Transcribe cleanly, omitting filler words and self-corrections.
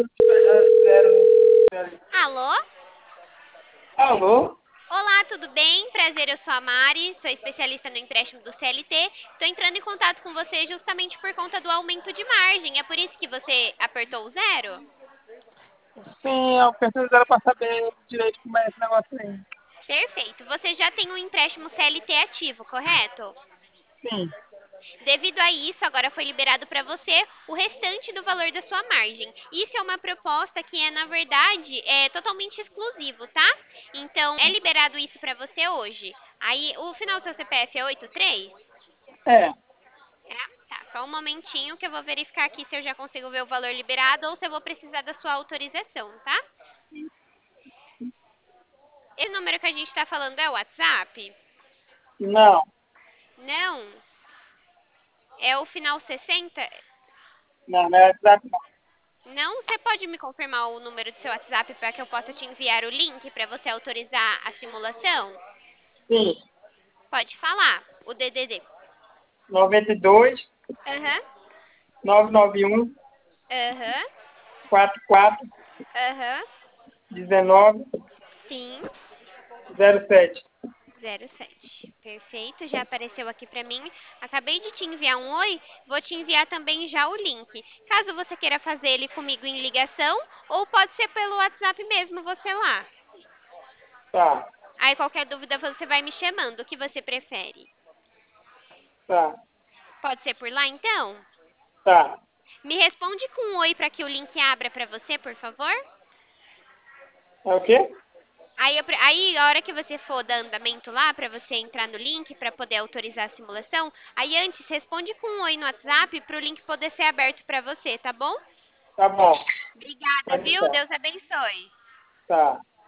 Alô? Alô? Olá, tudo bem? Prazer, eu sou a Mari, sou especialista no empréstimo do CLT. Estou entrando em contato com você justamente por conta do aumento de margem. É por isso que você apertou o zero? Sim, eu preciso dela para saber direito como é esse negócio aí. Perfeito. Você já tem um empréstimo CLT ativo, correto? Sim. Devido a isso, agora foi liberado para você o restante do valor da sua margem. Isso é uma proposta que na verdade, totalmente exclusivo, tá? Então, é liberado isso para você hoje. Aí, o final do seu CPF é 83? É. É? Tá, só um momentinho que eu vou verificar aqui se eu já consigo ver o valor liberado ou se eu vou precisar da sua autorização, tá? Esse número que a gente está falando é o WhatsApp? Não. Não. É o final 60? Não, não é WhatsApp, não. Não, você pode me confirmar o número do seu WhatsApp para que eu possa te enviar o link para você autorizar a simulação? Sim. Pode falar, o DDD. 92 Aham, 991 aham, 44 aham. 19 Sim, 07. 07. Perfeito, já apareceu aqui para mim. Acabei de te enviar um oi, vou te enviar também já o link. Caso você queira fazer ele comigo em ligação, ou pode ser pelo WhatsApp mesmo, você lá. Tá, Aí qualquer dúvida você vai me chamando, o que você prefere? tá, Pode ser por lá então? tá. Me responde com um oi para que o link abra para você, por favor. É o quê? Aí, a hora que você for dar andamento lá, para você entrar no link, para poder autorizar a simulação, aí antes responde com um oi no WhatsApp para o link poder ser aberto para você, tá bom? Tá bom. Obrigada, Pode viu? deixar. Deus abençoe. Tá.